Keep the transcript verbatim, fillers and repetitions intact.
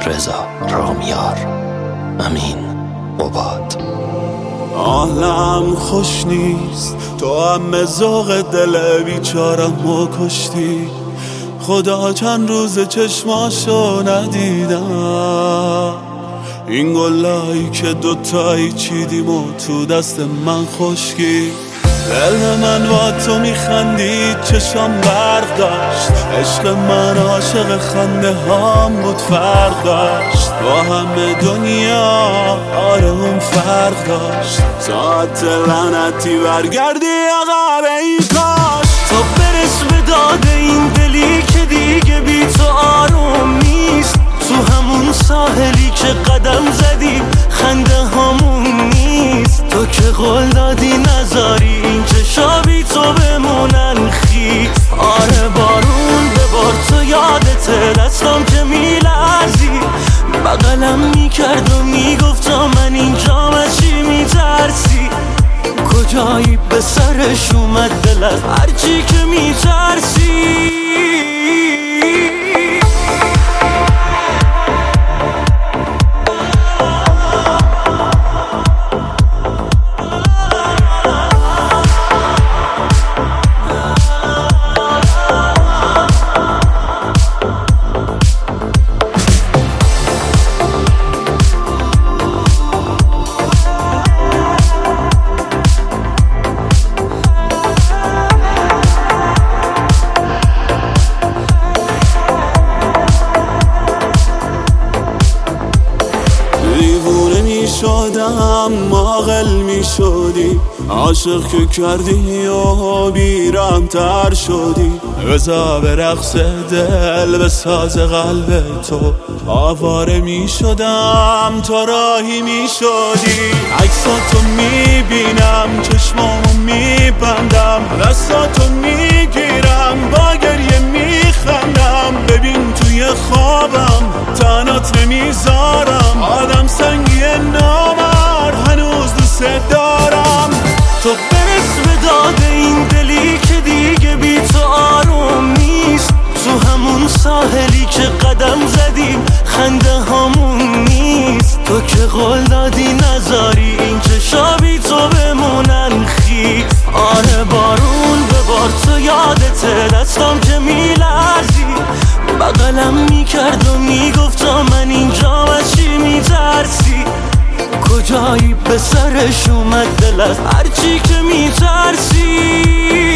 رضا رامیار. امین قباد. حالم خوش نیست، تو هم ذوق دل بیچارم کشتی. خدا چند روز چشماشو ندیدم، این گلایی که دوتایی چیدیم و تو دست من خشکی. دل من با تو میخندید، چشم برق داشت، عشق من عاشق خنده هام بود، فرق داشت با همه دنیا. آره اون فرق داشت. ساعت لعنتی برگردی عقب ای کاش. تو برس به داد این دلی که دیگه بی تو آروم نیست. تو همون ساحلی که قدم زدی خنده هامون نیست. تو که قول دادی نذاری این چشا بی تو بمونن خیس. آره بارون ببار تو یادته، دستم که میلرزی بغلم میکرد و میگفتا من اینجام از چی میترسی. کجایی به سرش اومد دل از هرچی که میترسی. شدم عاقل می شدی، عاشق که کردی و بیرم تر شدی. بزا به رقص دل به ساز قلب تو آواره می شدم، تا راهی می شدی. عکساتو می بینم، چشمامو می بندم، دستاتو می گیرم، با گریه می خندم. ببین توی خوابم تنات نمیذارم، آدم سنگی نامرد هنوز دوست دارم. تو برس به داد این دلی که دیگه بی تو آروم نیست. تو همون ساحلی که قدم زدیم خنده هامون نیست. تو که قول دادی نذاری این چشا بی تو بمونن خیس. آره بارون ببار تو یادته، دستم که میلرزی بغلم میکرد و میگفتا من اینجام از چی میترسی. کجایی به سرش اومد دل از هرچی که میترسی.